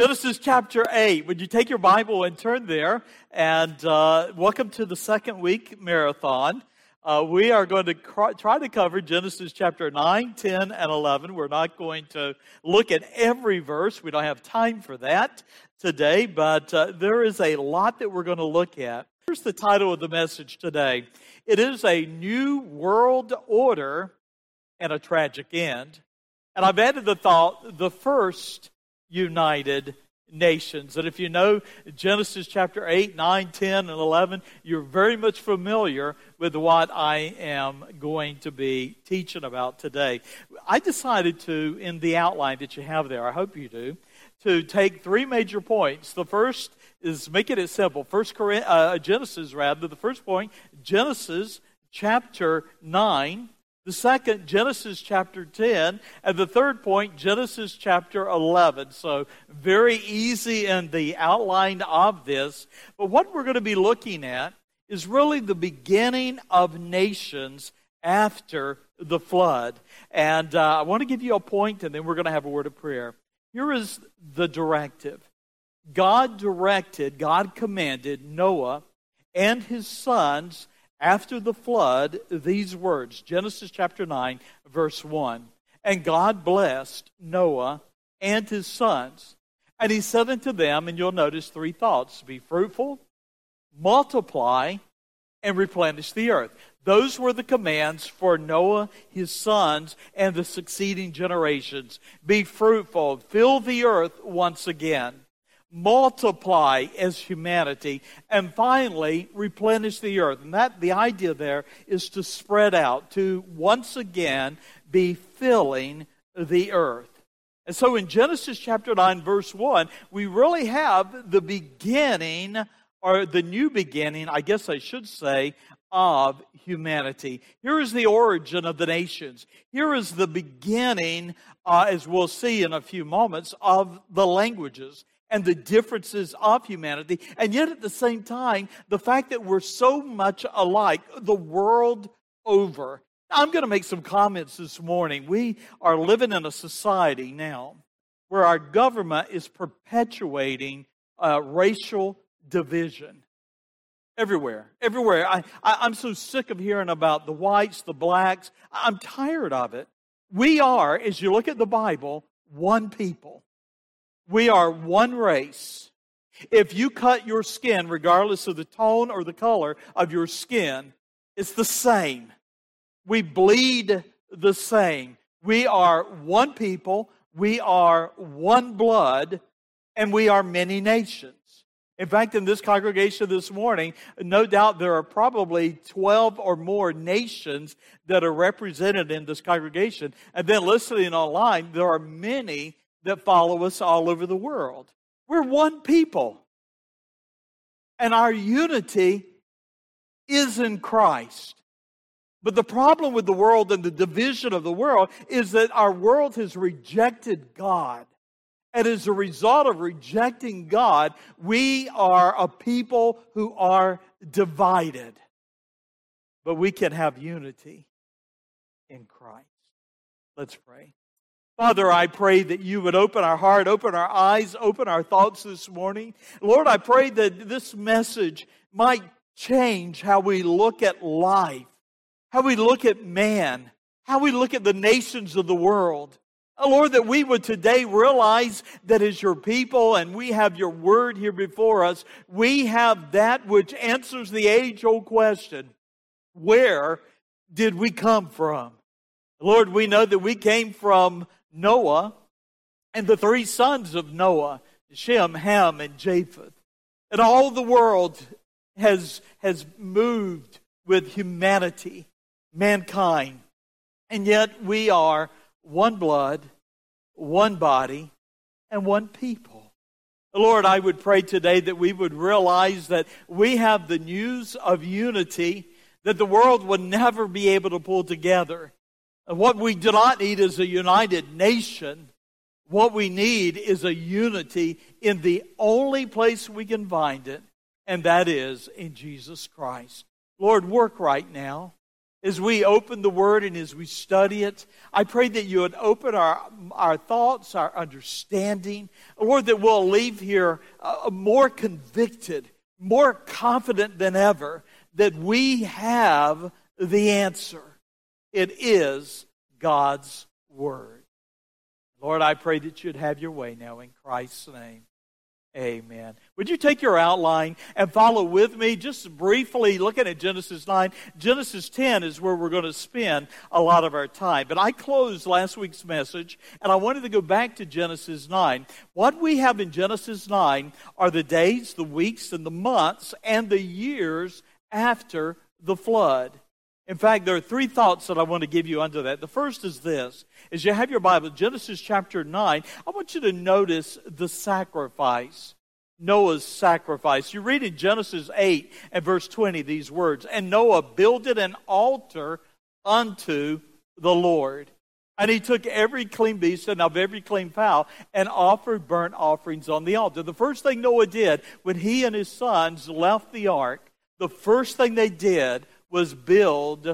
Genesis chapter 8. Would you take your Bible and turn there? And welcome to the second week marathon. We are going to try to cover Genesis chapter 9, 10, and 11. We're not going to look at every verse. We don't have time for that today, but there is a lot that we're going to look at. Here's the title of the message today. It is a new world order and a tragic end. And I've added the thought, the first United Nations. And if you know Genesis chapter 8, 9, 10, and 11, you're very much familiar with what I am going to be teaching about today. I decided to, in the outline that you have there, I hope you do, to take three major points. The first is making it simple. Genesis, the first point, Genesis chapter 9. The second, Genesis chapter 10, and the third point, Genesis chapter 11. So very easy in the outline of this. But what we're going to be looking at is really the beginning of nations after the flood. And I want to give you a point, and then we're going to have a word of prayer. Here is the directive. God commanded Noah and his sons after the flood, these words, Genesis chapter 9, verse 1. And God blessed Noah and his sons. And he said unto them, and you'll notice three thoughts, be fruitful, multiply, and replenish the earth. Those were the commands for Noah, his sons, and the succeeding generations. Be fruitful, fill the earth once again. Multiply as humanity, and finally replenish the earth. And the idea there is to spread out, to once again be filling the earth. And so in Genesis chapter 9, verse 1, we really have the beginning, or the new beginning, I guess I should say, of humanity. Here is the origin of the nations. Here is the beginning, as we'll see in a few moments, of the languages and the differences of humanity, and yet at the same time, the fact that we're so much alike the world over. Now, I'm going to make some comments this morning. We are living in a society now where our government is perpetuating racial division. Everywhere. I'm so sick of hearing about the whites, the blacks. I'm tired of it. We are, as you look at the Bible, one people. We are one race. If you cut your skin, regardless of the tone or the color of your skin, it's the same. We bleed the same. We are one people, we are one blood, and we are many nations. In fact, in this congregation this morning, no doubt there are probably 12 or more nations that are represented in this congregation. And then listening online, there are many that follow us all over the world. We're one people. And our unity is in Christ. But the problem with the world and the division of the world is that our world has rejected God. And as a result of rejecting God, we are a people who are divided. But we can have unity in Christ. Let's pray. Father, I pray that you would open our heart, open our eyes, open our thoughts this morning. Lord, I pray that this message might change how we look at life, how we look at man, how we look at the nations of the world. Lord, that we would today realize that as your people and we have your word here before us, we have that which answers the age-old question, where did we come from? Lord, we know that we came from Noah and the three sons of Noah, Shem, Ham, and Japheth. And all the world has moved with humanity, mankind. And yet we are one blood, one body, and one people. Lord, I would pray today that we would realize that we have the news of unity that the world would never be able to pull together. And what we do not need is a united nation. What we need is a unity in the only place we can find it, and that is in Jesus Christ. Lord, work right now. as we open the Word and as we study it. I pray that you would open our thoughts, our understanding. Lord, that we'll leave here more convicted, more confident than ever that we have the answer. It is God's Word. Lord, I pray that you'd have your way now in Christ's name. Amen. Would you take your outline and follow with me just briefly looking at Genesis 9. Genesis 10 is where we're going to spend a lot of our time. But I closed last week's message and I wanted to go back to Genesis 9. What we have in Genesis 9 are the days, the weeks, and the months, and the years after the flood. In fact, there are three thoughts that I want to give you under that. The first is this. As you have your Bible, Genesis chapter 9, I want you to notice the sacrifice, Noah's sacrifice. You read in Genesis 8 and verse 20 these words, "And Noah builded an altar unto the Lord. And he took every clean beast and of every clean fowl and offered burnt offerings on the altar." The first thing Noah did when he and his sons left the ark, the first thing they did was build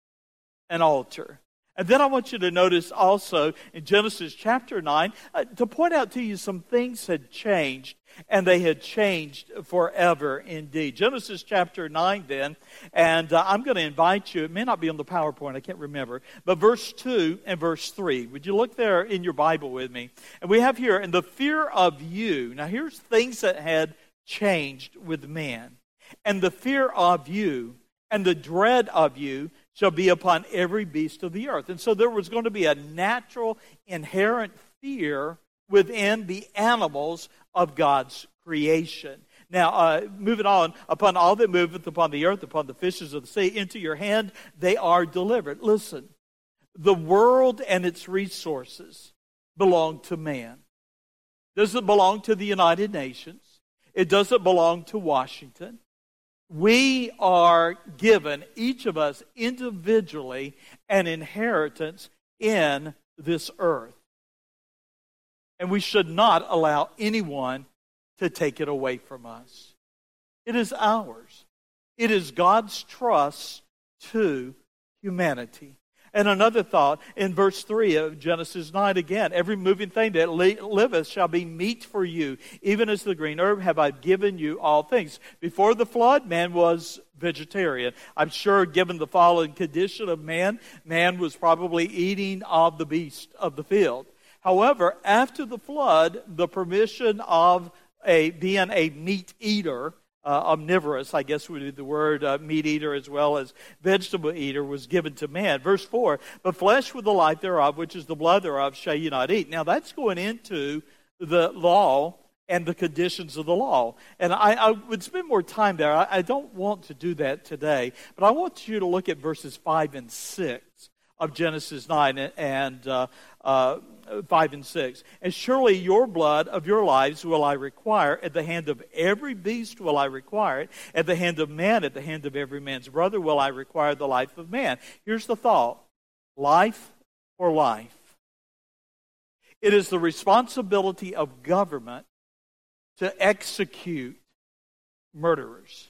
an altar. And then I want you to notice also in Genesis chapter 9, to point out to you some things had changed, and they had changed forever indeed. Genesis chapter 9 then, and I'm going to invite you, it may not be on the PowerPoint, I can't remember, but verse 2 and verse 3. Would you look there in your Bible with me? And we have here, "And the fear of you." Now here's things that had changed with man. "And the fear of you and the dread of you shall be upon every beast of the earth." And so there was going to be a natural, inherent fear within the animals of God's creation. Now, moving on, "Upon all that moveth upon the earth, upon the fishes of the sea, into your hand they are delivered." Listen, the world and its resources belong to man. It doesn't belong to the United Nations. It doesn't belong to Washington. We are given, each of us individually, an inheritance in this earth. And we should not allow anyone to take it away from us. It is ours. It is God's trust to humanity. And another thought, in verse 3 of Genesis 9 again, "Every moving thing that liveth shall be meat for you. Even as the green herb have I given you all things." Before the flood, man was vegetarian. I'm sure given the fallen condition of man, man was probably eating of the beast of the field. However, after the flood, the permission of being a meat eater, omnivorous, I guess would be the word, meat eater as well as vegetable eater, was given to man. Verse 4, "But flesh with the life thereof, which is the blood thereof, shall ye not eat." Now that's going into the law and the conditions of the law. And I would spend more time there. I don't want to do that today. But I want you to look at verses 5 and 6 of Genesis 9 and 5 and 6. "And surely your blood of your lives will I require, at the hand of every beast will I require it, at the hand of man, at the hand of every man's brother will I require the life of man." Here's the thought: life for life. It is the responsibility of government to execute murderers.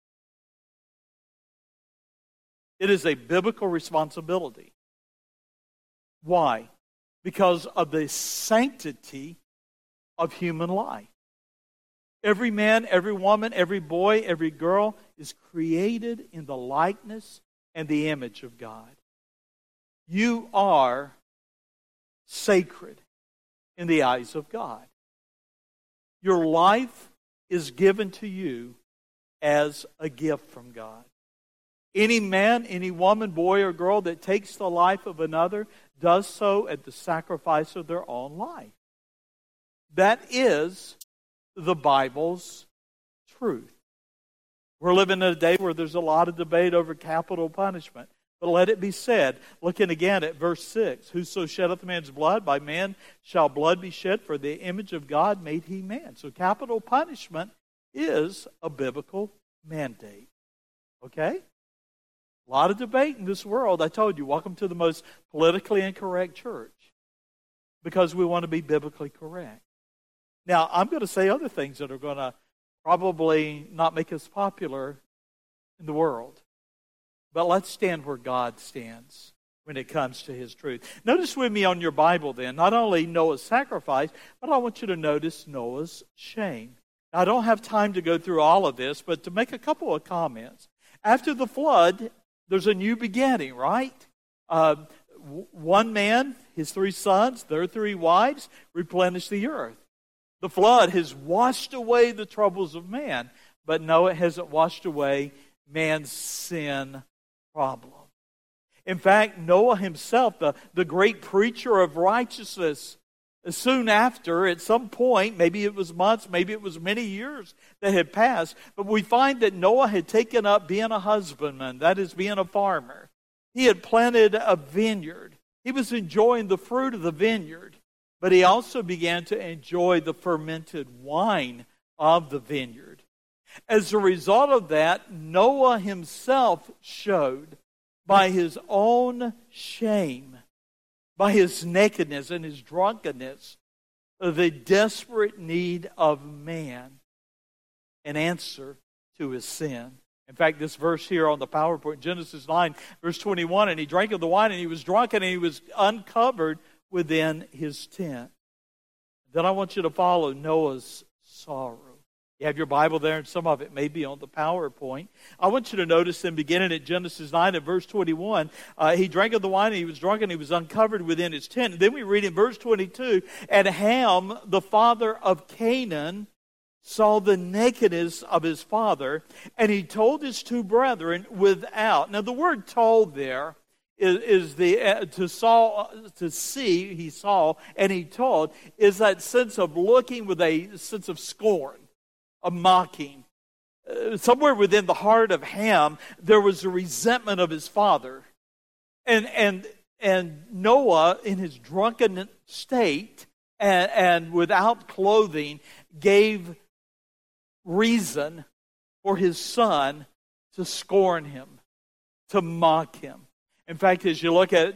It is a biblical responsibility. Why? Because of the sanctity of human life. Every man, every woman, every boy, every girl is created in the likeness and the image of God. You are sacred in the eyes of God. Your life is given to you as a gift from God. Any man, any woman, boy or girl that takes the life of another does so at the sacrifice of their own life. That is the Bible's truth. We're living in a day where there's a lot of debate over capital punishment. But let it be said, looking again at verse 6, "Whoso sheddeth man's blood, by man shall blood be shed, for the image of God made he man." So capital punishment is a biblical mandate. Okay? A lot of debate in this world. I told you, welcome to the most politically incorrect church, because we want to be biblically correct. Now, I'm going to say other things that are going to probably not make us popular in the world. But let's stand where God stands when it comes to His truth. Notice with me on your Bible then, not only Noah's sacrifice, but I want you to notice Noah's shame. Now, I don't have time to go through all of this, but to make a couple of comments. After the flood, there's a new beginning, right? One man, his 3 sons, their 3 wives, replenish the earth. The flood has washed away the troubles of man, but no, it hasn't washed away man's sin problem. In fact, Noah himself, the great preacher of righteousness, soon after, at some point, maybe it was months, maybe it was many years that had passed, but we find that Noah had taken up being a husbandman, that is, being a farmer. He had planted a vineyard. He was enjoying the fruit of the vineyard, but he also began to enjoy the fermented wine of the vineyard. As a result of that, Noah himself showed by his own shame, by his nakedness and his drunkenness, the desperate need of man, an answer to his sin. In fact, this verse here on the PowerPoint, Genesis 9, verse 21, and he drank of the wine, and he was drunk, and he was uncovered within his tent. Then I want you to follow Noah's sorrow. You have your Bible there, and some of it may be on the PowerPoint. I want you to notice in beginning at Genesis 9 and verse 21, he drank of the wine, and he was drunk, and he was uncovered within his tent. And then we read in verse 22, and Ham, the father of Canaan, saw the nakedness of his father, and he told his 2 brethren without. Now the word told there is the to see, he saw, and he told, is that sense of looking with a sense of scorn, a mocking. Somewhere within the heart of Ham, there was a resentment of his father. And Noah, in his drunken state and without clothing, gave reason for his son to scorn him, to mock him. In fact, as you look at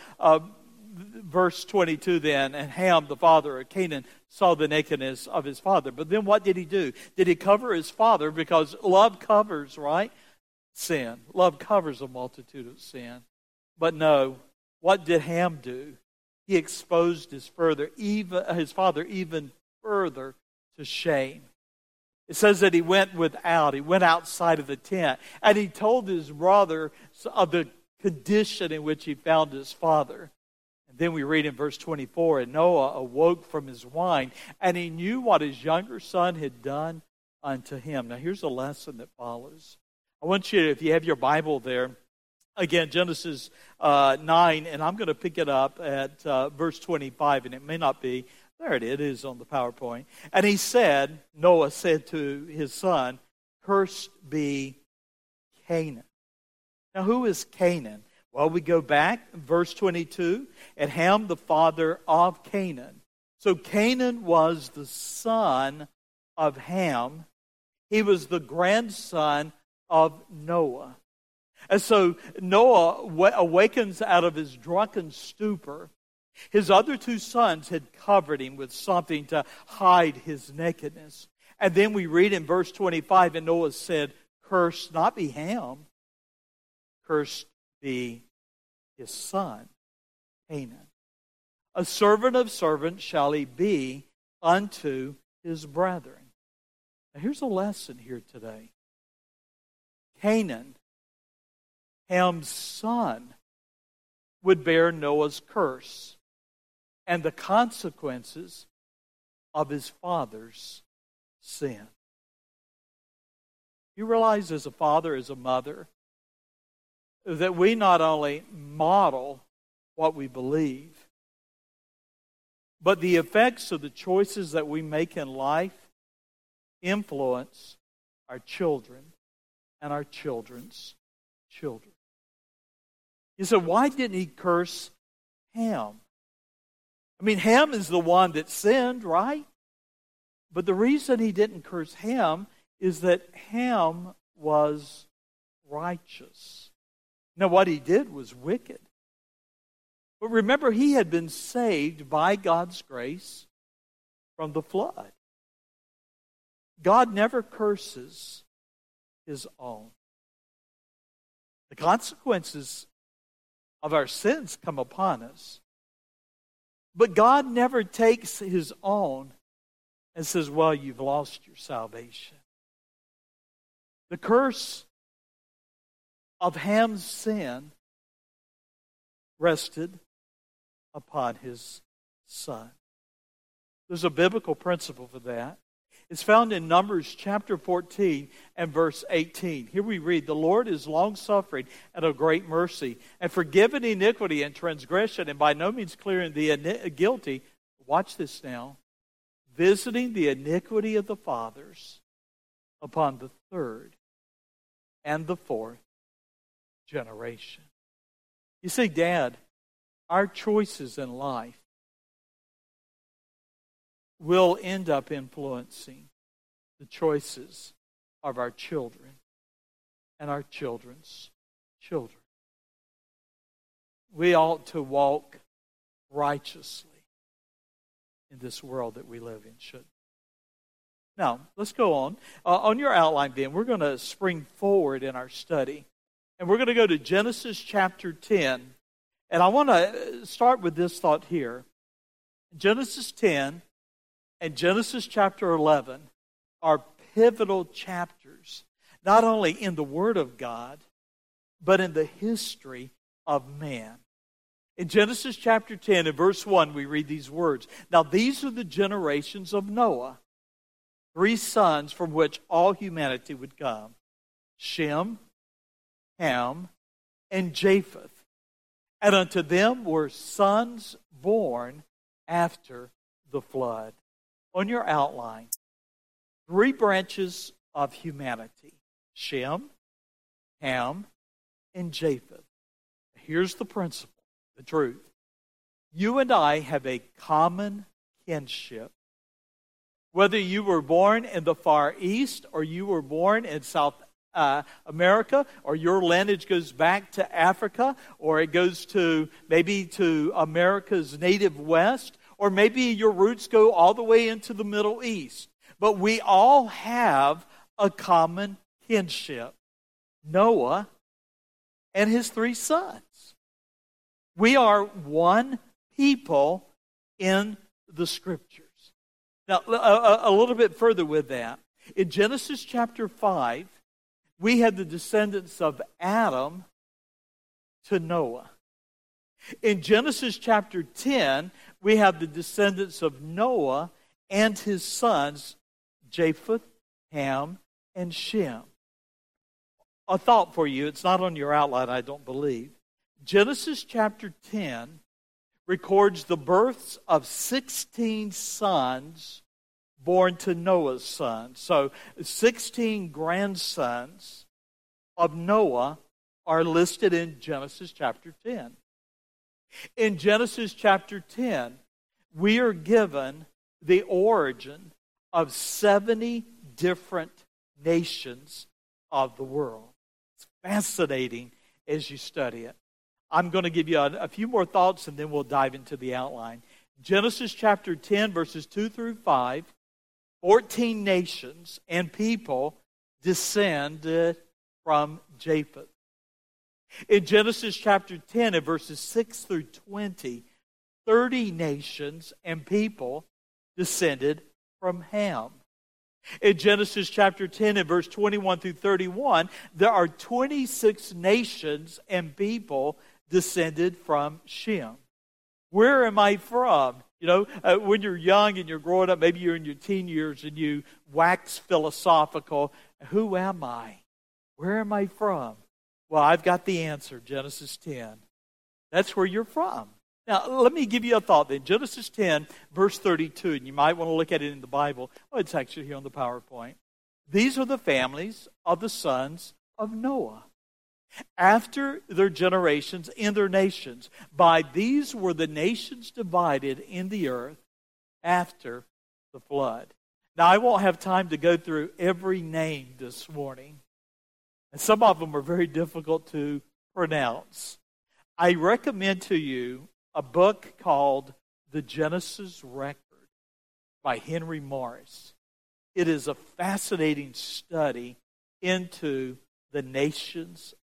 verse 22 then, and Ham, the father of Canaan, saw the nakedness of his father. But then what did he do? Did he cover his father? Because love covers, right? Sin. Love covers a multitude of sin. But no, what did Ham do? He exposed his father even further to shame. It says that he went outside of the tent, and he told his brother of the condition in which he found his father. And then we read in verse 24, and Noah awoke from his wine, and he knew what his younger son had done unto him. Now here's a lesson that follows. I want you, if you have your Bible there, again, Genesis 9, and I'm going to pick it up at verse 25, and it may not be. There it is on the PowerPoint. And he said, Noah said to his son, cursed be Canaan. Now who is Canaan? Well, we go back, verse 22, and Ham, the father of Canaan. So Canaan was the son of Ham. He was the grandson of Noah. And so Noah awakens out of his drunken stupor. His other 2 sons had covered him with something to hide his nakedness. And then we read in verse 25, and Noah said, cursed not be Ham, cursed be his son, Canaan. A servant of servants shall he be unto his brethren. Now here's a lesson here today. Canaan, Ham's son, would bear Noah's curse and the consequences of his father's sin. You realize as a father, as a mother, that we not only model what we believe, but the effects of the choices that we make in life influence our children and our children's children. You said, why didn't he curse Ham? I mean, Ham is the one that sinned, right? But the reason he didn't curse Ham is that Ham was righteous. Now, what he did was wicked. But remember, he had been saved by God's grace from the flood. God never curses his own. The consequences of our sins come upon us. But God never takes his own and says, well, you've lost your salvation. The curse of Ham's sin rested upon his son. There's a biblical principle for that. It's found in Numbers chapter 14 and verse 18. Here we read, the Lord is long-suffering and of great mercy, and forgiving iniquity and transgression, and by no means clearing the guilty. Watch this now. Visiting the iniquity of the fathers upon the third and the fourth generation. You see, Dad, our choices in life will end up influencing the choices of our children and our children's children. We ought to walk righteously in this world that we live in, shouldn't we? Now, let's go on. On your outline then, we're going to spring forward in our study. And we're going to go to Genesis chapter 10. And I want to start with this thought here. Genesis 10 and Genesis chapter 11 are pivotal chapters, not only in the Word of God, but in the history of man. In Genesis chapter 10 and verse 1, we read these words. Now these are the generations of Noah, 3 sons from which all humanity would come. Shem, Ham, and Japheth. And unto them were sons born after the flood. On your outline, 3 branches of humanity. Shem, Ham, and Japheth. Here's the principle, the truth. You and I have a common kinship. Whether you were born in the Far East or you were born in South America, or your lineage goes back to Africa, or it goes to maybe to America's native West, or maybe your roots go all the way into the Middle East. But we all have a common kinship. Noah and his 3 sons. We are one people in the Scriptures. Now, a little bit further with that. In Genesis chapter 5, we have the descendants of Adam to Noah. In Genesis chapter 10, we have the descendants of Noah and his sons, Japheth, Ham, and Shem. A thought for you, it's not on your outline, I don't believe. Genesis chapter 10 records the births of 16 sons born to Noah's sons. So 16 grandsons of Noah are listed in Genesis chapter 10. In Genesis chapter 10, we are given the origin of 70 different nations of the world. It's fascinating as you study it. I'm going to give you a few more thoughts and then we'll dive into the outline. Genesis chapter 10, verses 2 through 5, 14 nations and people descend from Japheth. In Genesis chapter 10 and verses 6 through 20, 30 nations and people descended from Ham. In Genesis chapter 10 and verse 21 through 31, there are 26 nations and people descended from Shem. Where am I from? You know, when you're young and you're growing up, maybe you're in your teen years and you wax philosophical. Who am I? Where am I from? Well, I've got the answer, Genesis 10. That's where you're from. Now, let me give you a thought then. Genesis 10, verse 32, and you might want to look at it in the Bible. Oh, it's actually here on the PowerPoint. These are the families of the sons of Noah, after their generations in their nations. By these were the nations divided in the earth after the flood. Now, I won't have time to go through every name this morning. And some of them are very difficult to pronounce. I recommend to you a book called The Genesis Record by Henry Morris. It is a fascinating study into the nations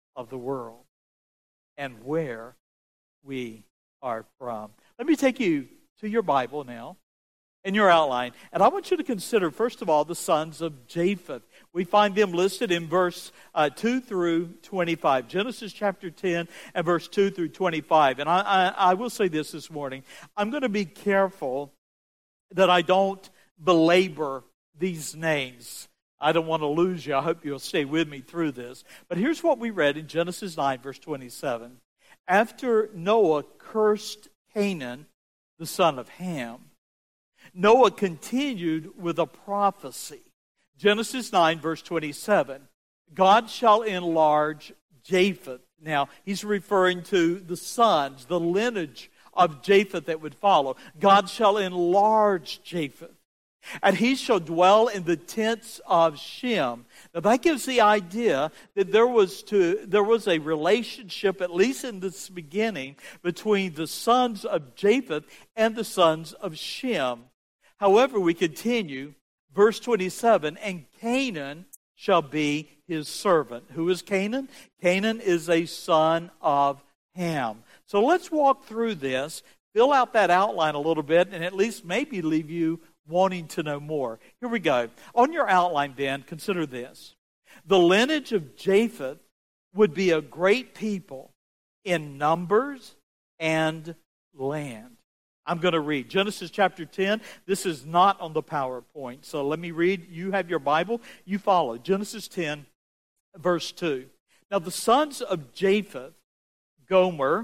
of the world and where we are from. Let me take you to your Bible now in your outline. And I want you to consider, first of all, the sons of Japheth. We find them listed in verse 2 through 25. Genesis chapter 10 and verse 2 through 25. And I will say this morning. I'm going to be careful that I don't belabor these names. I don't want to lose you. I hope you'll stay with me through this. But here's what we read in Genesis 9, verse 27. After Noah cursed Canaan, the son of Ham, Noah continued with a prophecy. Genesis 9, verse 27. God shall enlarge Japheth. Now, he's referring to the sons, the lineage of Japheth that would follow. God shall enlarge Japheth, and he shall dwell in the tents of Shem. Now that gives the idea that there was a relationship, at least in this beginning, between the sons of Japheth and the sons of Shem. However, we continue, verse 27, and Canaan shall be his servant. Who is Canaan? Canaan is a son of Ham. So let's walk through this, fill out that outline a little bit, and at least maybe leave you wanting to know more. Here we go. On your outline then, consider this. The lineage of Japheth would be a great people in numbers and land. I'm going to read Genesis chapter 10. This is not on the PowerPoint, so let me read. You have your Bible. You follow. Genesis 10, verse 2. Now the sons of Japheth, Gomer,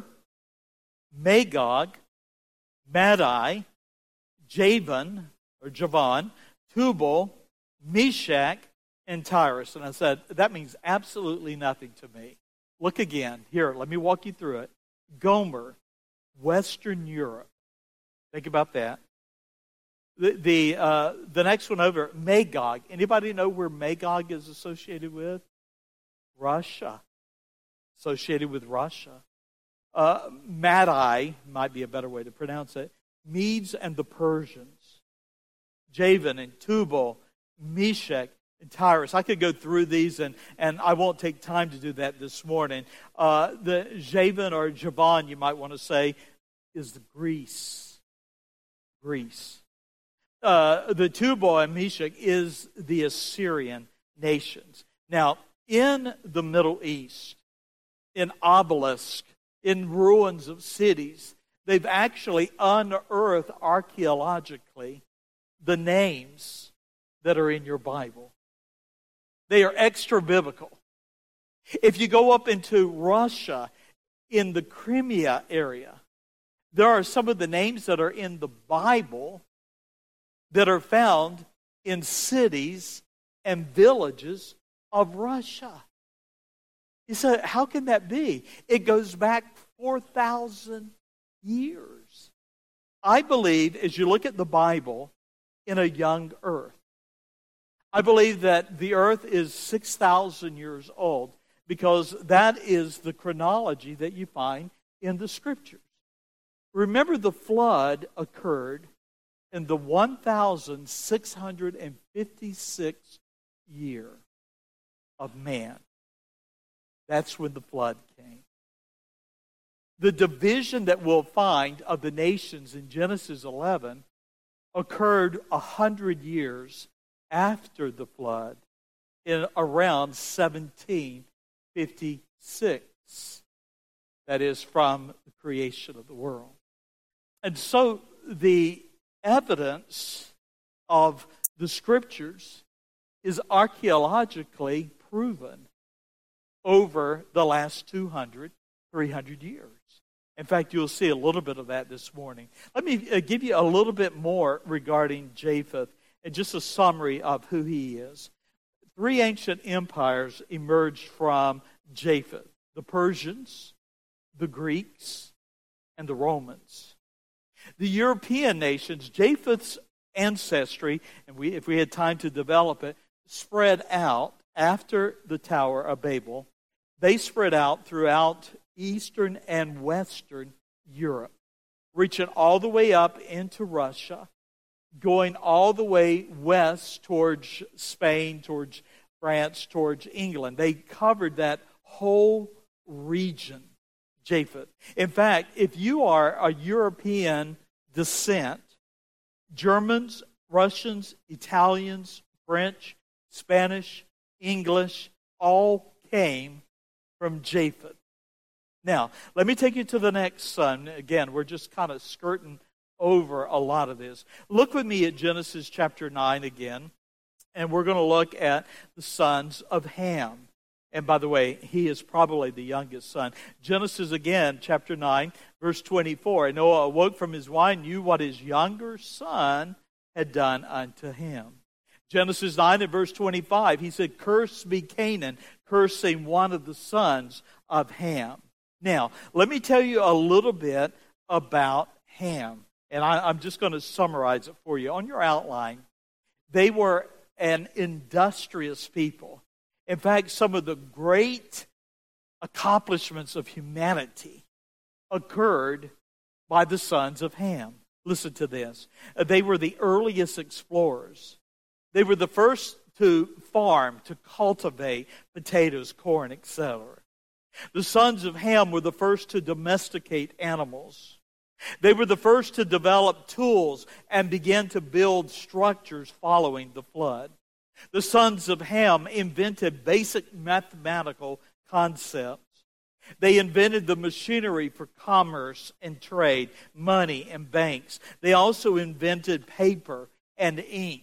Magog, Madai, Javan, Tubal, Meshach, and Tyrus. And I said, that means absolutely nothing to me. Look again. Here, let me walk you through it. Gomer, Western Europe. Think about that. The next one over, Magog. Anybody know where Magog is associated with? Russia. Associated with Russia. Madai might be a better way to pronounce it. Medes and the Persians. Javan and Tubal, Meshach, and Tyrus. I could go through these, and I won't take time to do that this morning. The Javan or Javan, you might want to say, is the Greece. The Tubal and Meshach is the Assyrian nations. Now, in the Middle East, in obelisks, in ruins of cities, they've actually unearthed archaeologically the names that are in your Bible. They are extra biblical. If you go up into Russia, in the Crimea area, there are some of the names that are in the Bible that are found in cities and villages of Russia. You say, how can that be? It goes back 4,000 years. I believe, as you look at the Bible, in a young earth. I believe that the earth is 6,000 years old because that is the chronology that you find in the Scriptures. Remember, the flood occurred in the 1,656th year of man. That's when the flood came. The division that we'll find of the nations in Genesis 11 occurred 100 years after the flood in around 1756. That is, from the creation of the world. And so the evidence of the Scriptures is archaeologically proven over the last 200, 300 years. In fact, you'll see a little bit of that this morning. Let me give you a little bit more regarding Japheth and just a summary of who he is. 3 ancient empires emerged from Japheth: the Persians, the Greeks, and the Romans. The European nations, Japheth's ancestry, and if we had time to develop it, spread out after the Tower of Babel. They spread out throughout Eastern and Western Europe, reaching all the way up into Russia, going all the way west towards Spain, towards France, towards England. They covered that whole region, Japheth. In fact, if you are a European descent, Germans, Russians, Italians, French, Spanish, English, all came from Japheth. Now, let me take you to the next son. Again, we're just kind of skirting over a lot of this. Look with me at Genesis chapter 9 again, and we're going to look at the sons of Ham. And by the way, he is probably the youngest son. Genesis again, chapter 9, verse 24. And Noah awoke from his wine, knew what his younger son had done unto him. Genesis 9 and verse 25, he said, "Cursed be Canaan," cursing one of the sons of Ham. Now, let me tell you a little bit about Ham. And I'm just going to summarize it for you. On your outline, they were an industrious people. In fact, some of the great accomplishments of humanity occurred by the sons of Ham. Listen to this. They were the earliest explorers. They were the first to farm, to cultivate potatoes, corn, etc. The sons of Ham were the first to domesticate animals. They were the first to develop tools and begin to build structures following the flood. The sons of Ham invented basic mathematical concepts. They invented the machinery for commerce and trade, money and banks. They also invented paper and ink.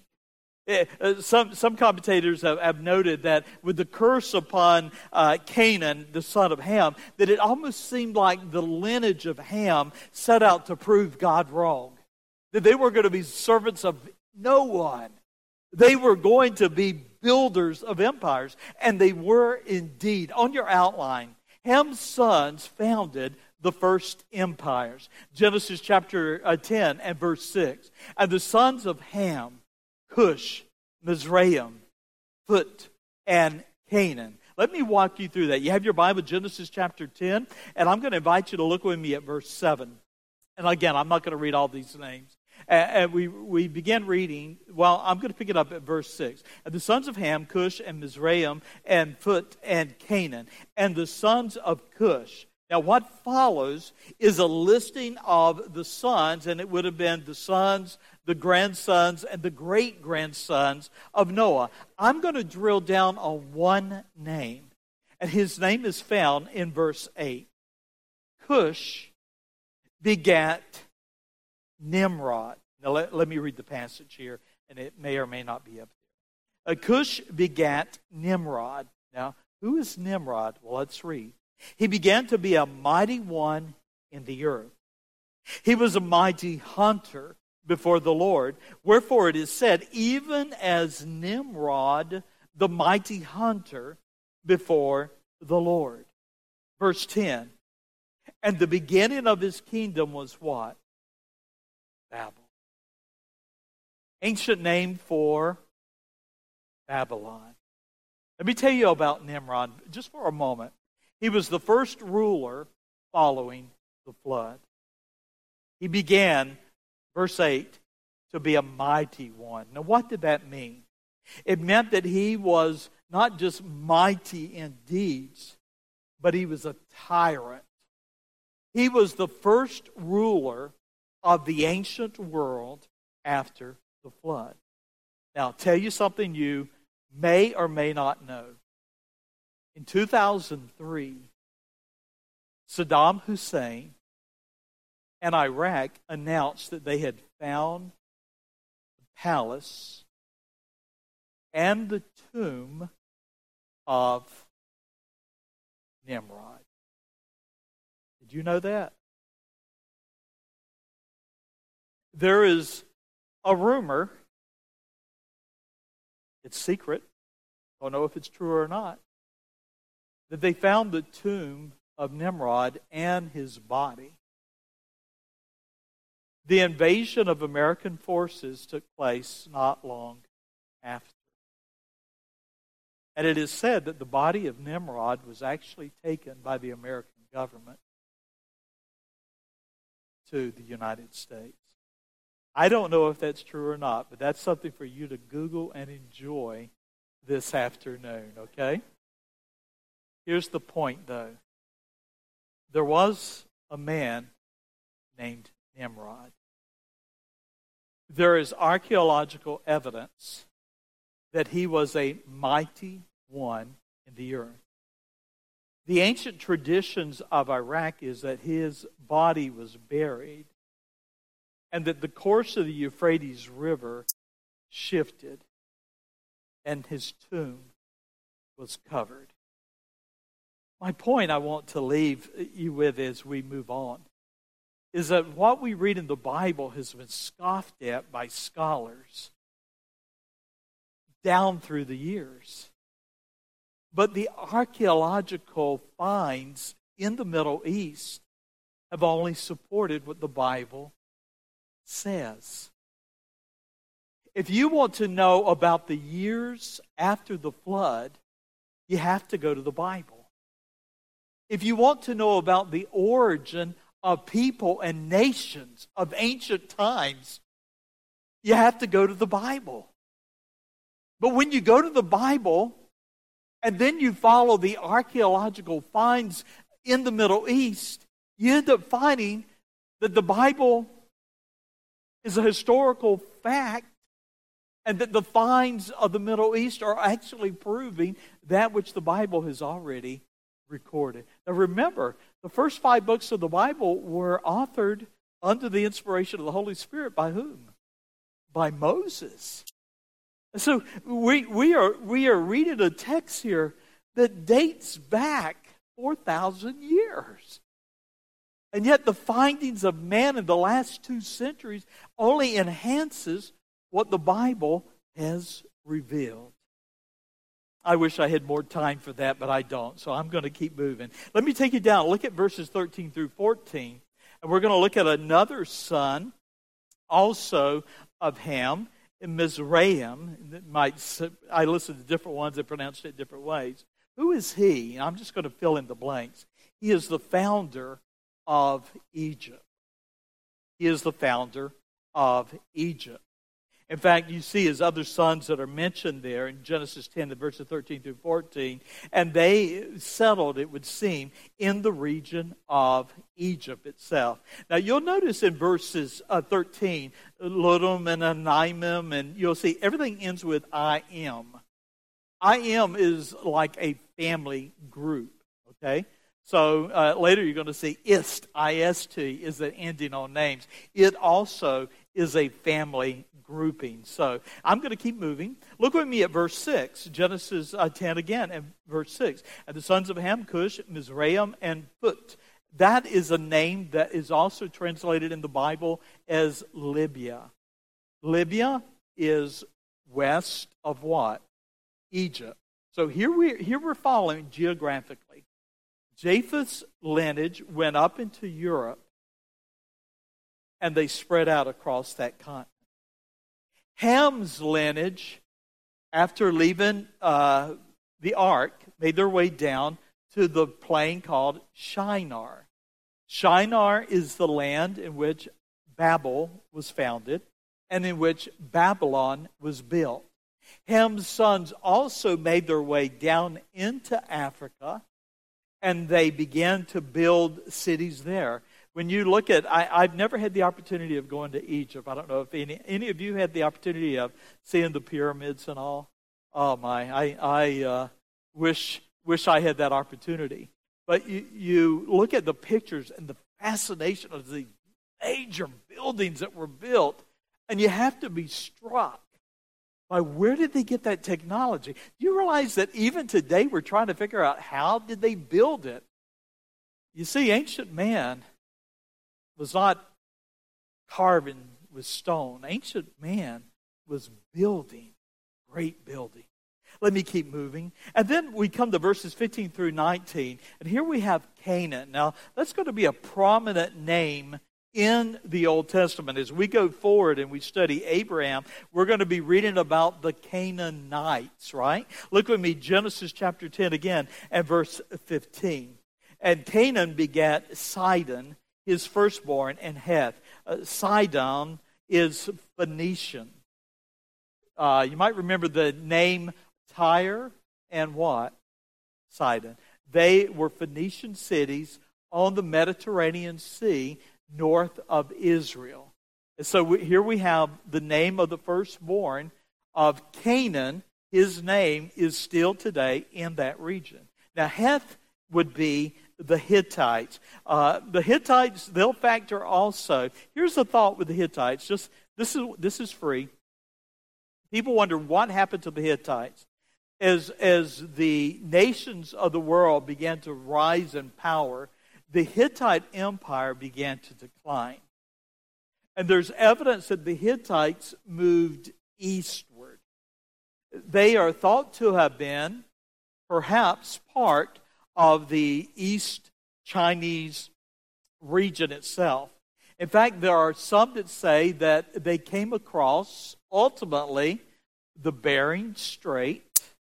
Some commentators have noted that with the curse upon Canaan, the son of Ham, that it almost seemed like the lineage of Ham set out to prove God wrong. That they were going to be servants of no one. They were going to be builders of empires. And they were indeed. On your outline, Ham's sons founded the first empires. Genesis chapter 10 and verse 6. And the sons of Ham, Cush, Mizraim, Phut, and Canaan. Let me walk you through that. You have your Bible, Genesis chapter 10, and I'm going to invite you to look with me at verse 7. And again, I'm not going to read all these names. And we begin reading, well, I'm going to pick it up at verse 6. And the sons of Ham, Cush, and Mizraim, and Phut, and Canaan. And the sons of Cush. Now, what follows is a listing of the sons, and it would have been the sons, the grandsons, and the great-grandsons of Noah. I'm going to drill down on one name, and his name is found in verse 8. Cush begat Nimrod. Now, let me read the passage here, and it may or may not be up there. Cush begat Nimrod. Now, who is Nimrod? Well, let's read. He began to be a mighty one in the earth. He was a mighty hunter before the Lord. Wherefore it is said, even as Nimrod, the mighty hunter before the Lord. Verse 10. And the beginning of his kingdom was what? Babel. Ancient name for Babylon. Let me tell you about Nimrod just for a moment. He was the first ruler following the flood. He began, verse 8, to be a mighty one. Now, what did that mean? It meant that he was not just mighty in deeds, but he was a tyrant. He was the first ruler of the ancient world after the flood. Now, I'll tell you something you may or may not know. In 2003, Saddam Hussein and Iraq announced that they had found the palace and the tomb of Nimrod. Did you know that? There is a rumor, it's secret, don't know if it's true or not, that they found the tomb of Nimrod and his body. The invasion of American forces took place not long after. And it is said that the body of Nimrod was actually taken by the American government to the United States. I don't know if that's true or not, but that's something for you to Google and enjoy this afternoon, okay? Here's the point, though. there was a man named Nimrod. There is archaeological evidence that he was a mighty one in the earth. The ancient traditions of Iraq is that his body was buried and that the course of the Euphrates River shifted and his tomb was covered. My point I want to leave you with as we move on is that what we read in the Bible has been scoffed at by scholars down through the years. But the archaeological finds in the Middle East have only supported what the Bible says. If you want to know about the years after the flood, you have to go to the Bible. If you want to know about the origin of people and nations of ancient times, you have to go to the Bible. But when you go to the Bible, and then you follow the archaeological finds in the Middle East, you end up finding that the Bible is a historical fact and that the finds of the Middle East are actually proving that which the Bible has already recorded. Now remember, the first 5 books of the Bible were authored under the inspiration of the Holy Spirit by whom? By Moses. So we are reading a text here that dates back 4,000 years. And yet the findings of man in the last 2 centuries only enhances what the Bible has revealed. I wish I had more time for that, but I don't. So I'm going to keep moving. Let me take you down. Look at verses 13 through 14. And we're going to look at another son, also of Ham, in Mizraim. I listened to different ones that pronounced it different ways. Who is he? I'm just going to fill in the blanks. He is the founder of Egypt. He is the founder of Egypt. In fact, you see his other sons that are mentioned there in Genesis 10, the verses 13 through 14, and they settled, it would seem, in the region of Egypt itself. Now, you'll notice in verses 13, Ludum and Anamim, and you'll see everything ends with I am. I am is like a family group, okay? So later you're going to see ist, I-S-T, is the ending on names. It also is a family grouping. So I'm going to keep moving. Look with me at verse 6, Genesis 10 again, and verse 6. And the sons of Ham, Cush, Mizraim, and Put. That is a name that is also translated in the Bible as Libya. Libya is west of what? Egypt. So here we're following geographically. Japheth's lineage went up into Europe, and they spread out across that continent. Ham's lineage, after leaving the ark, made their way down to the plain called Shinar. Shinar is the land in which Babel was founded and in which Babylon was built. Ham's sons also made their way down into Africa, and they began to build cities there. When you look at, I've never had the opportunity of going to Egypt. I don't know if any of you had the opportunity of seeing the pyramids and all. Oh my, I wish I had that opportunity. But you look at the pictures and the fascination of the major buildings that were built, and you have to be struck by where did they get that technology. Do you realize that even today we're trying to figure out how did they build it? You see, ancient man was not carving with stone. Ancient man was building, great building. Let me keep moving. And then we come to verses 15 through 19. And here we have Canaan. Now, that's going to be a prominent name in the Old Testament. As we go forward and we study Abraham, we're going to be reading about the Canaanites, right? Look with me, Genesis chapter 10 again, and verse 15. And Canaan begat Sidon, his firstborn, and Heth. Sidon is Phoenician. You might remember the name Tyre and what? Sidon. They were Phoenician cities on the Mediterranean Sea north of Israel. And so here we have the name of the firstborn of Canaan. His name is still today in that region. Now, Heth would be the Hittites. The Hittites, they'll factor also. Here's the thought with the Hittites. Just this is free. People wonder what happened to the Hittites. As the nations of the world began to rise in power, the Hittite Empire began to decline. And there's evidence that the Hittites moved eastward. They are thought to have been perhaps part of the East Chinese region itself. In fact, there are some that say that they came across, ultimately, the Bering Strait.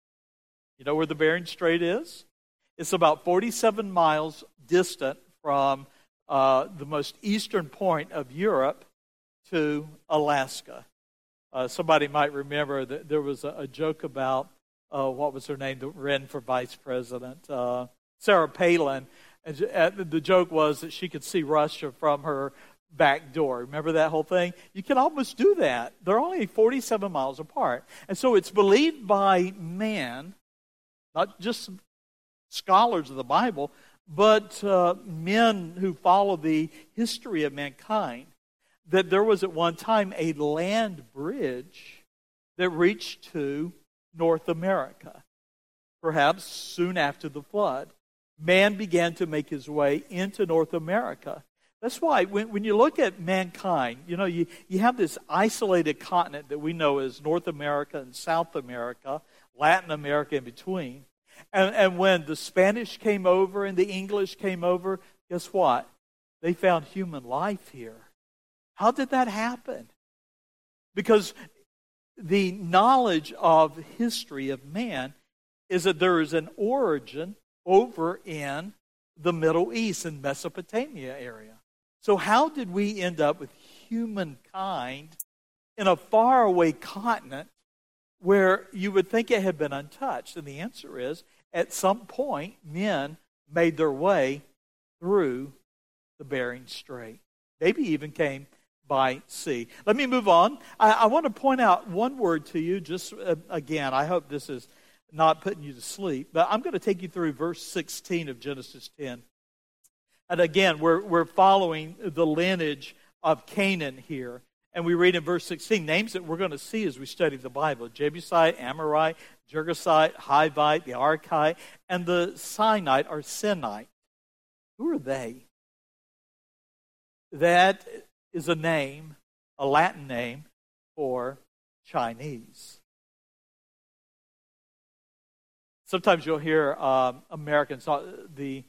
You know where the Bering Strait is? It's about 47 miles distant from the most eastern point of Europe to Alaska. Somebody might remember that there was a joke about, what was her name, that ran for vice president, Sarah Palin. And the joke was that she could see Russia from her back door. Remember that whole thing? You can almost do that. They're only 47 miles apart. And so it's believed by man, not just scholars of the Bible, but men who follow the history of mankind, that there was at one time a land bridge that reached to North America, perhaps soon after the flood. Man began to make his way into North America. That's why when you look at mankind, you know, you have this isolated continent that we know as North America and South America, Latin America in between. And when the Spanish came over and the English came over, guess what? They found human life here. How did that happen? Because the knowledge of history of man is that there is an origin over in the Middle East and Mesopotamia area. So how did we end up with humankind in a faraway continent where you would think it had been untouched? And the answer is, at some point, men made their way through the Bering Strait. Maybe even came by sea. Let me move on. I want to point out one word to you, just again, I hope this is not putting you to sleep, but I'm going to take you through verse 16 of Genesis 10. And again, we're following the lineage of Canaan here. And we read in verse 16, names that we're going to see as we study the Bible: Jebusite, Amorite, Girgasite, Hivite, the Archite, and the Sinite or Sinite. Who are they? That is a name, a Latin name for Chinese. Sometimes you'll hear Americans talk the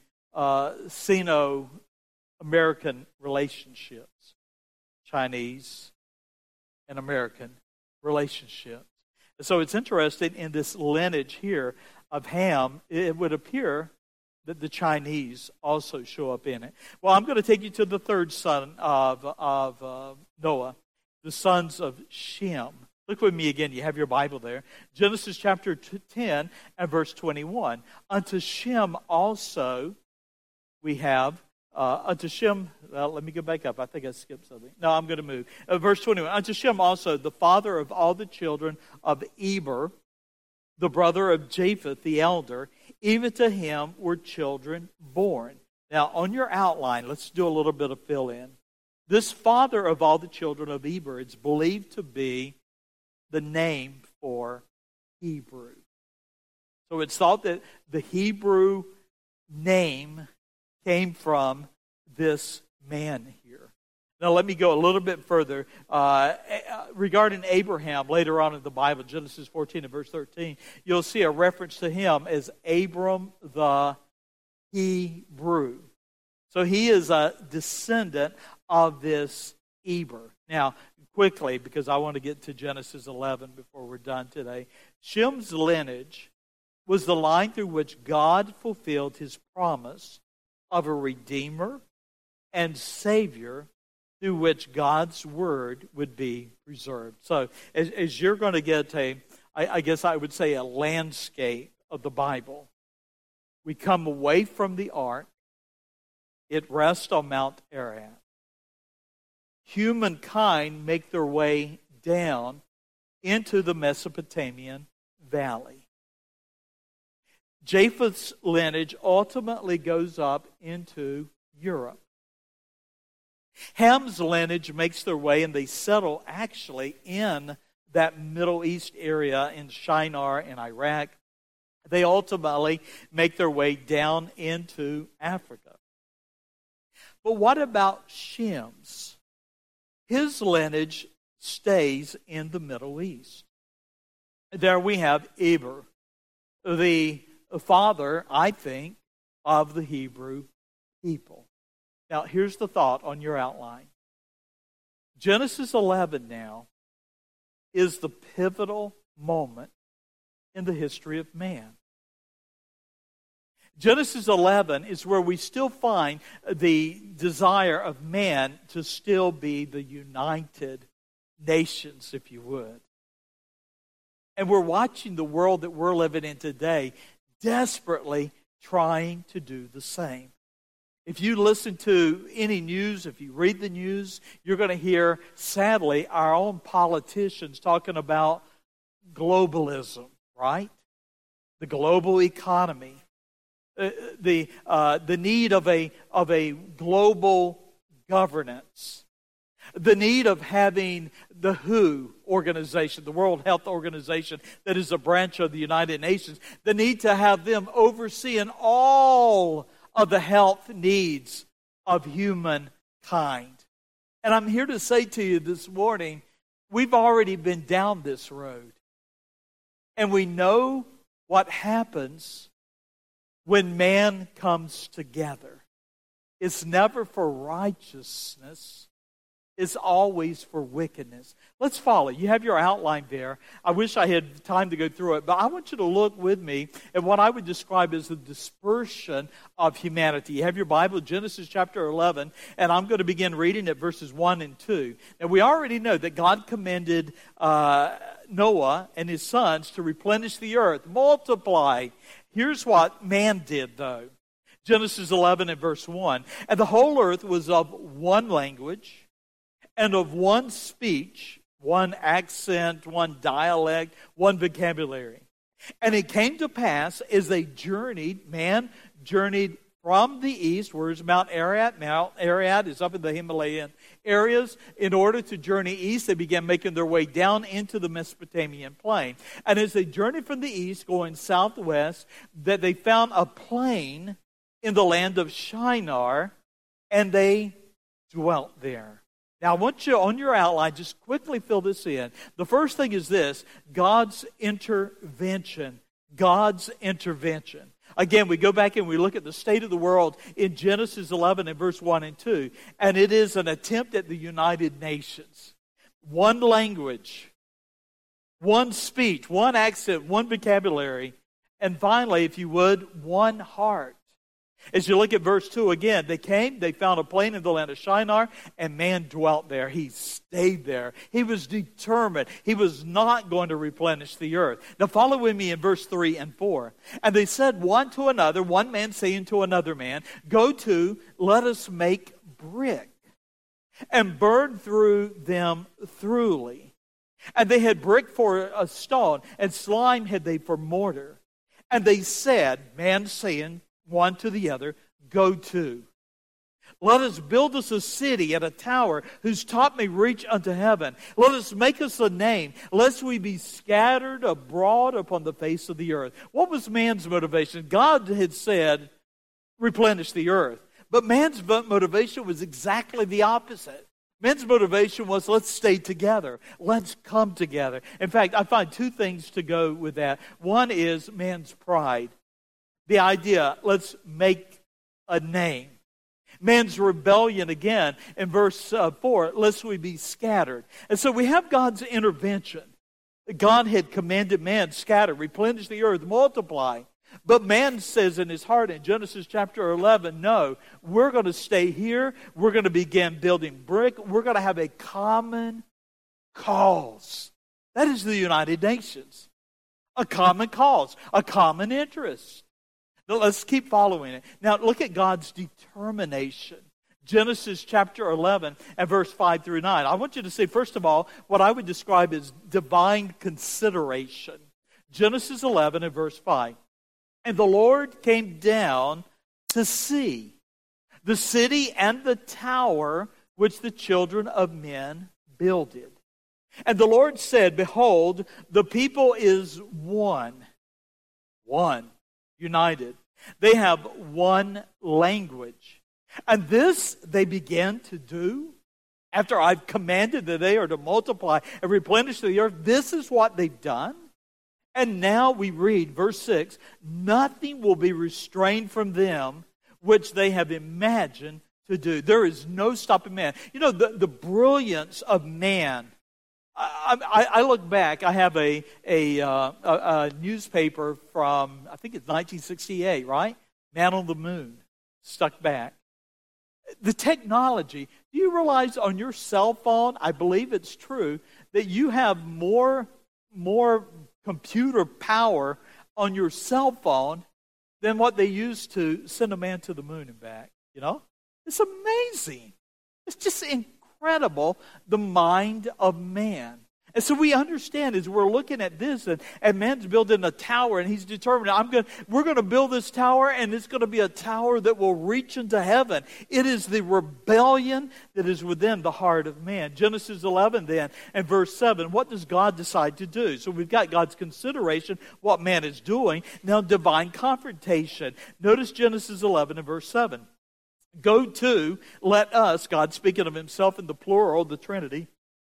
Sino-American relationships, Chinese and American relationships. And so it's interesting in this lineage here of Ham, it would appear that the Chinese also show up in it. Well, I'm going to take you to the third son of Noah, the sons of Shem. Look with me again. You have your Bible there. Genesis chapter 10 and verse 21. Unto Shem also we have, unto Shem, well, let me go back up. I think I skipped something. No, I'm going to move. Verse 21. Unto Shem also, the father of all the children of Eber, the brother of Japheth, the elder, even to him were children born. Now, on your outline, let's do a little bit of fill-in. This father of all the children of Eber is believed to be the name for Hebrew. So it's thought that the Hebrew name came from this man here. Now let me go a little bit further. Regarding Abraham, later on in the Bible, Genesis 14 and verse 13, you'll see a reference to him as Abram the Hebrew. So he is a descendant of this Eber. Now, quickly, because I want to get to Genesis 11 before we're done today, Shem's lineage was the line through which God fulfilled his promise of a Redeemer and Savior through which God's Word would be preserved. So as you're going to get I guess I would say a landscape of the Bible, we come away from the ark It rests on Mount Ararat. Humankind make their way down into the Mesopotamian valley. Japheth's lineage ultimately goes up into Europe. Ham's lineage makes their way, and they settle actually in that Middle East area in Shinar in Iraq. They ultimately make their way down into Africa. But what about Shem's? His lineage stays in the Middle East. There we have Eber, the father, I think, of the Hebrew people. Now, here's the thought on your outline. Genesis 11 now is the pivotal moment in the history of man. Genesis 11 is where we still find the desire of man to still be the united nations, if you would. And we're watching the world that we're living in today desperately trying to do the same. If you listen to any news, if you read the news, you're going to hear, sadly, our own politicians talking about globalism, right? The global economy, the need of a global governance, the need of having the WHO organization, the World Health Organization, that is a branch of the United Nations, the need to have them overseeing all of the health needs of humankind. And I'm here to say to you this morning, we've already been down this road. And we know what happens when man comes together. It's never for righteousness. It's always for wickedness. Let's follow. You have your outline there. I wish I had time to go through it, but I want you to look with me at what I would describe as the dispersion of humanity. You have your Bible, Genesis chapter 11, and I'm going to begin reading at verses 1 and 2. Now, we already know that God commended Noah and his sons to replenish the earth, multiply. Here's what man did, though. Genesis 11 and verse 1. And the whole earth was of one language, and of one speech, one accent, one dialect, one vocabulary. And it came to pass as they journeyed, man journeyed from the east, where's Mount Ararat? Mount Ararat is up in the Himalayan areas. In order to journey east, they began making their way down into the Mesopotamian plain. And as they journeyed from the east, going southwest, that they found a plain in the land of Shinar, and they dwelt there. Now, I want you, on your outline, just quickly fill this in. The first thing is this: God's intervention. God's intervention. Again, we go back and we look at the state of the world in Genesis 11 and verse 1 and 2. And it is an attempt at the United Nations. One language, one speech, one accent, one vocabulary. And finally, if you would, one heart. As you look at verse 2 again, they came, they found a plain in the land of Shinar, and man dwelt there. He stayed there. He was determined. He was not going to replenish the earth. Now follow with me in verse 3 and 4. And they said one to another, one man saying to another man, "Go to, let us make brick, and burn through them thoroughly." And they had brick for a stone, and slime had they for mortar. And they said, man saying one to the other, "Go to, let us build us a city and a tower whose top may reach unto heaven. Let us make us a name, lest we be scattered abroad upon the face of the earth." What was man's motivation? God had said, replenish the earth. But man's motivation was exactly the opposite. Man's motivation was, let's stay together. Let's come together. In fact, I find two things to go with that. One is man's pride. The idea, let's make a name. Man's rebellion again in verse 4, lest we be scattered. And so we have God's intervention. God had commanded man, scatter, replenish the earth, multiply. But man says in his heart in Genesis chapter 11, no, we're going to stay here. We're going to begin building brick. We're going to have a common cause. That is the United Nations. A common cause, a common interest. Let's keep following it. Now, look at God's determination. Genesis chapter 11 and verse 5 through 9. I want you to see, first of all, what I would describe as divine consideration. Genesis 11 and verse 5. And the Lord came down to see the city and the tower which the children of men builded. And the Lord said, behold, the people is one, united. They have one language. And this they began to do after I've commanded that they are to multiply and replenish the earth. This is what they've done. And now we read, verse 6, nothing will be restrained from them which they have imagined to do. There is no stopping man. You know, the brilliance of man. I look back. I have a newspaper from, I think it's 1968, right? Man on the Moon, stuck back. The technology. Do you realize on your cell phone, I believe it's true, that you have more computer power on your cell phone than what they used to send a man to the moon and back? You know? It's amazing. It's just incredible, the mind of man. And so we understand as we're looking at this, and man's building a tower, and he's determined, we're going to build this tower, and it's going to be a tower that will reach into heaven. It is the rebellion that is within the heart of man. Genesis 11 then, and verse 7, what does God decide to do? So we've got God's consideration, what man is doing. Now divine confrontation. Notice Genesis 11 and verse 7. Go to, let us, God speaking of himself in the plural, the Trinity,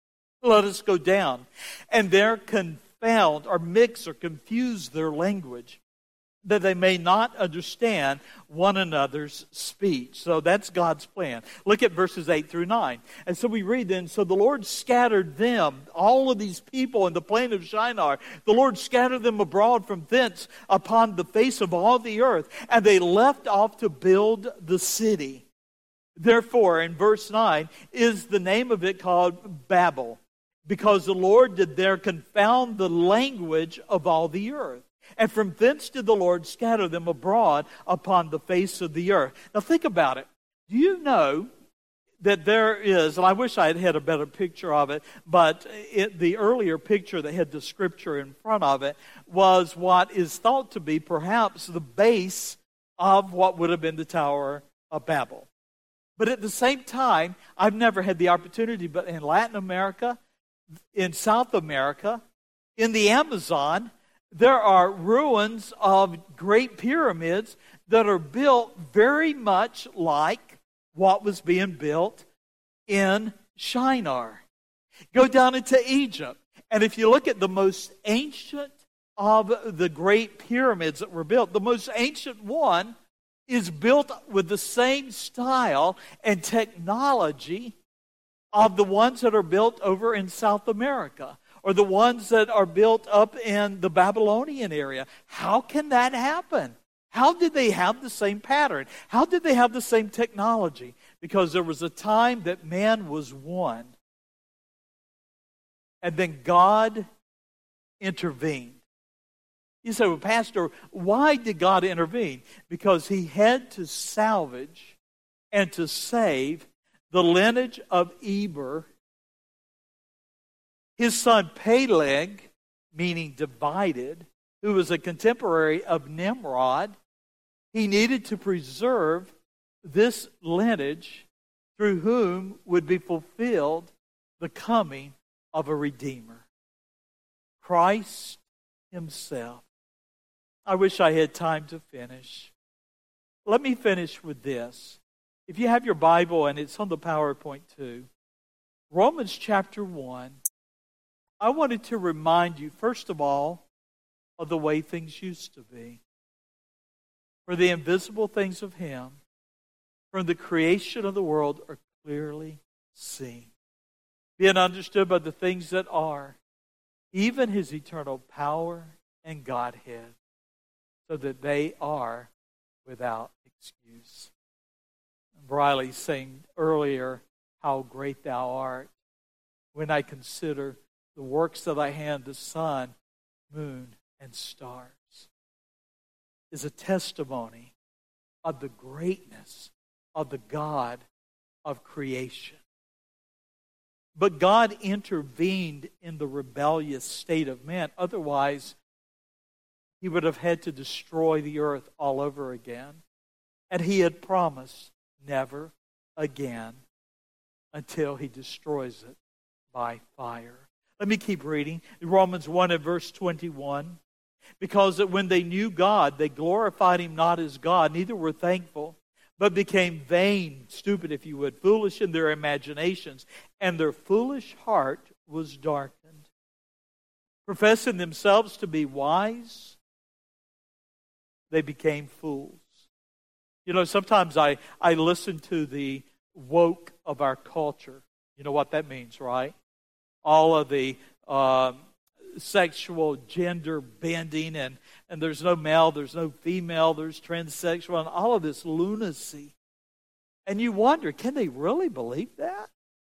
let us go down, and there confound or mix or confuse their language, that they may not understand one another's speech. So that's God's plan. Look at verses 8 through 9. And so we read then, so the Lord scattered them, all of these people in the plain of Shinar. The Lord scattered them abroad from thence upon the face of all the earth, and they left off to build the city. Therefore, in verse 9, is the name of it called Babel, because the Lord did there confound the language of all the earth. And from thence did the Lord scatter them abroad upon the face of the earth. Now think about it. Do you know that there is, and I wish I had had a better picture of it, but the earlier picture that had the scripture in front of it was what is thought to be perhaps the base of what would have been the Tower of Babel. But at the same time, I've never had the opportunity, but in Latin America, in South America, in the Amazon, there are ruins of great pyramids that are built very much like what was being built in Shinar. Go down into Egypt, and if you look at the most ancient of the great pyramids that were built, the most ancient one is built with the same style and technology of the ones that are built over in South America, or the ones that are built up in the Babylonian area. How can that happen? How did they have the same pattern? How did they have the same technology? Because there was a time that man was one. And then God intervened. You say, well, Pastor, why did God intervene? Because he had to salvage and to save the lineage of Eber, his son Peleg, meaning divided, who was a contemporary of Nimrod. He needed to preserve this lineage through whom would be fulfilled the coming of a Redeemer, Christ himself. I wish I had time to finish. Let me finish with this. If you have your Bible, and it's on the PowerPoint too, Romans chapter 1, I wanted to remind you, first of all, of the way things used to be. For the invisible things of him, from the creation of the world, are clearly seen, being understood by the things that are, even his eternal power and Godhead, so that they are without excuse. Briley sang earlier, how great thou art, when I consider the works of thy hand, the sun, moon, and stars. is a testimony of the greatness of the God of creation. But God intervened in the rebellious state of man. Otherwise, He would have had to destroy the earth all over again. And He had promised never again until He destroys it by fire. Let me keep reading. Romans 1 and verse 21. Because that when they knew God, they glorified Him not as God, neither were thankful, but became vain, stupid if you would, foolish in their imaginations, and their foolish heart was darkened. Professing themselves to be wise, they became fools. You know, sometimes I listen to the woke of our culture. You know what that means, right? All of the sexual gender bending, and there's no male, there's no female, there's transsexual, and all of this lunacy. And you wonder, can they really believe that?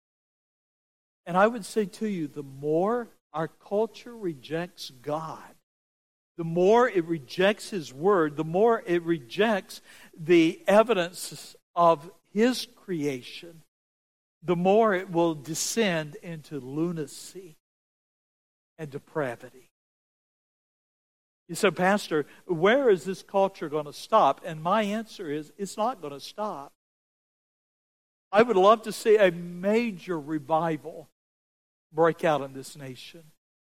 And I would say to you, the more our culture rejects God, the more it rejects His Word, the more it rejects the evidence of His creation, the more it will descend into lunacy and depravity. You said, Pastor, where is this culture going to stop? And my answer is, it's not going to stop. I would love to see a major revival break out in this nation.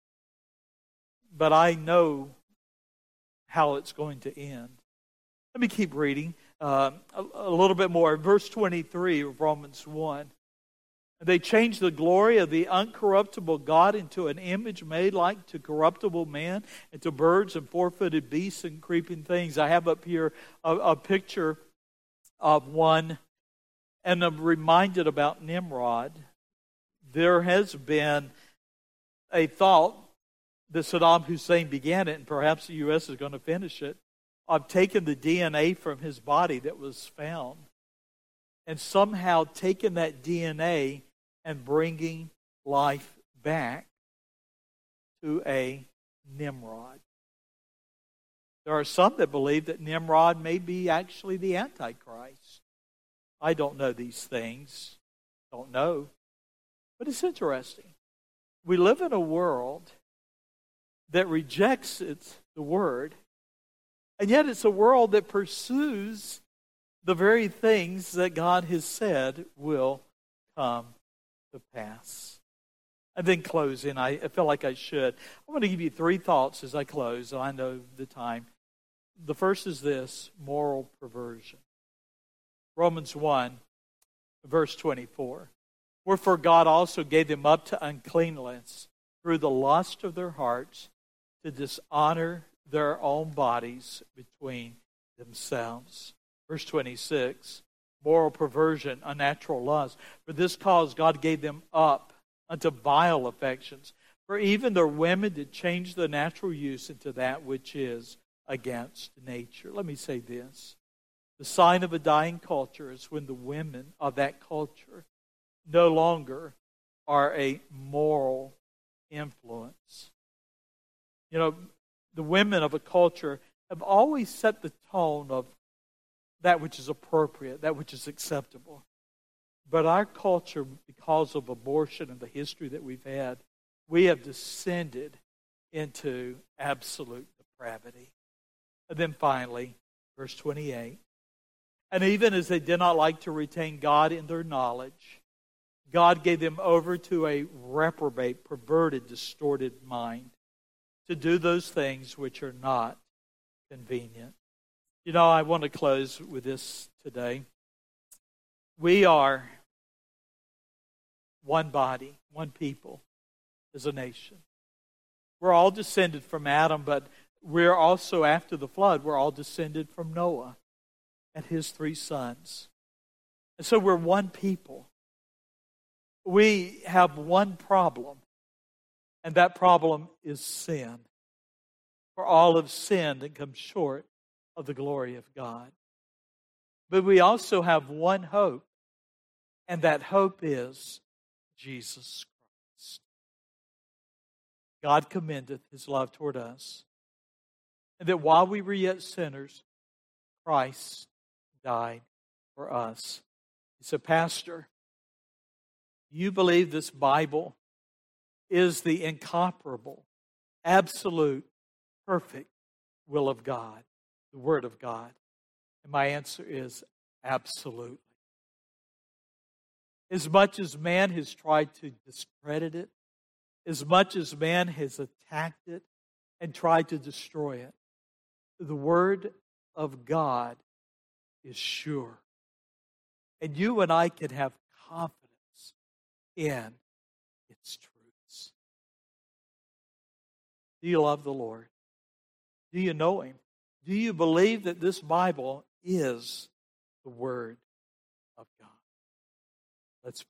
But I know how it's going to end. Let me keep reading a little bit more. Verse 23 of Romans 1. They changed the glory of the uncorruptible God into an image made like to corruptible man, and to birds and four-footed beasts and creeping things. I have up here a picture of one, and I'm reminded about Nimrod. There has been a thought that Saddam Hussein began it, and perhaps the U.S. is going to finish it, of taking the DNA from his body that was found, and somehow taking that DNA and bringing life back to a Nimrod. There are some that believe that Nimrod may be actually the Antichrist. I don't know these things. Don't know. But it's interesting. We live in a world that rejects the Word, and yet it's a world that pursues the very things that God has said will come to pass. And then closing, I feel like I should. I want to give you three thoughts as I close. I know the time. The first is this: moral perversion. Romans 1, verse 24. Wherefore God also gave them up to uncleanness through the lust of their hearts, to dishonor their own bodies between themselves. Verse 26. Moral perversion, unnatural lust. For this cause God gave them up unto vile affections. For even their women did change the natural use into that which is against nature. Let me say this. The sign of a dying culture is when the women of that culture no longer are a moral influence. You know, the women of a culture have always set the tone of that which is appropriate, that which is acceptable. But our culture, because of abortion and the history that we've had, we have descended into absolute depravity. And then finally, verse 28. And even as they did not like to retain God in their knowledge, God gave them over to a reprobate, perverted, distorted mind to do those things which are not convenient. You know, I want to close with this today. We are one body, one people as a nation. We're all descended from Adam, but we're also, after the flood, we're all descended from Noah and his three sons. And so we're one people. We have one problem, and that problem is sin. For all have sinned and come short of the glory of God. But we also have one hope, and that hope is Jesus Christ. God commendeth His love toward us, and that while we were yet sinners, Christ died for us. He said, Pastor, you believe this Bible is the incomparable, absolute, perfect will of God, the Word of God? And my answer is absolutely. As much as man has tried to discredit it, as much as man has attacked it and tried to destroy it, the Word of God is sure. And you and I can have confidence in its truths. Do you love the Lord? Do you know Him? Do you believe that this Bible is the Word of God? Let's pray.